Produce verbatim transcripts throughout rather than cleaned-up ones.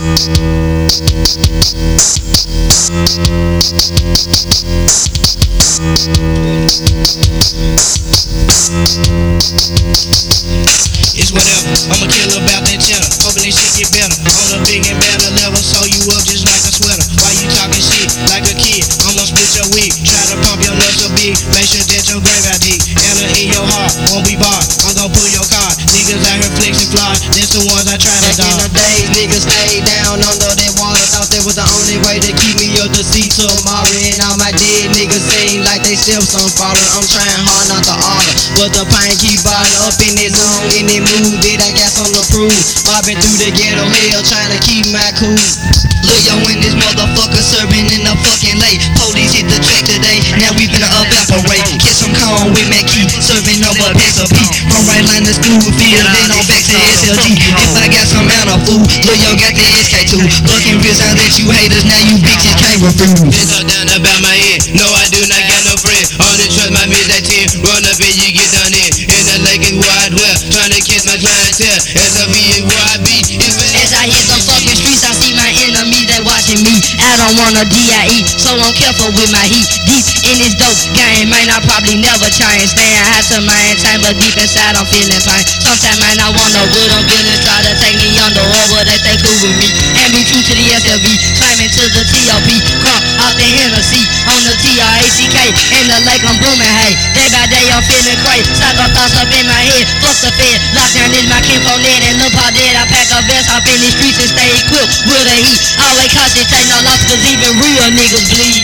It's whatever, I'ma kill about that cheddar. Hoping this shit get better. On a big and better level, sew you up just like a sweater. Why you talking shit like a kid? I'ma split your wig. Try to pump your nuts so big, make sure that your grave out deep. Ella in your heart, won't be barred. I'm gon' pull your card. Niggas out here flexing fly, that's the ones I try to Back in dog. the days, niggas stayed down under that water. Thought that was the only way to keep me up to see tomorrow. And all my dead niggas seem like they steps on falling. I'm trying hard not to order, but the pain keep bottling up in this zone. In that mood that I got something to prove. Mobbing through the ghetto hell, trying to keep my cool. Look, yo, in this motherfucker serving in the fucking lake. Police hit the track today, now we finna evaporate. Get some corn with Mackie, serving over packs of P. From right line to school field, then on back to S L G. If I got some amount of food, look, yo, got the S K two. Fucking real sound that you haters, now you bitches can't refuse. Been talk down about my head, no I do not got no friend. Only trust my miss that ten, run up and you get done in. In the lake is where I dwell, trying to catch my clientele. S L V is where I be. As I hit the fucking streets, I see my enemies, they watching me. I don't want a D I E, so I'm careful with my heat. Deep in this dope game, man, I probably never change. Staying high to maintain, but deep inside I'm feeling pain. Sometimes, man, I wanna wood, I'm feeling try to take me under, but they stay cool with me. And be true to the S L V, climbing to the T O P. Crunk out the Hennessy, on the T R A C K. In the lake, I'm booming, hey. Day by day, I'm feeling crazy. Cycle thoughts up in my head, fuck the fed. Lockdown is my kinfolk net, and look how dead I pack a vest. Hop in these streets and stay equipped with the heat. Always cautious, take no loss, cause even real niggas bleed.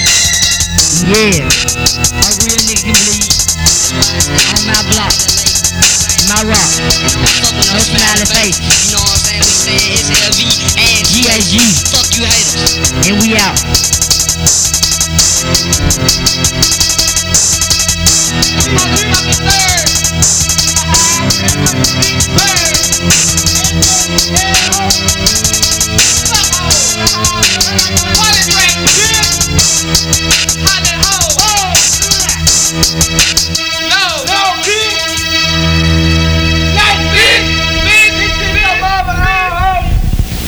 Yeah, a real nigga bleed. On my block, my rock, no smiley face. You know what I'm saying? We say S L V and G A G. Fuck you haters, and we out. What is right? Yeah.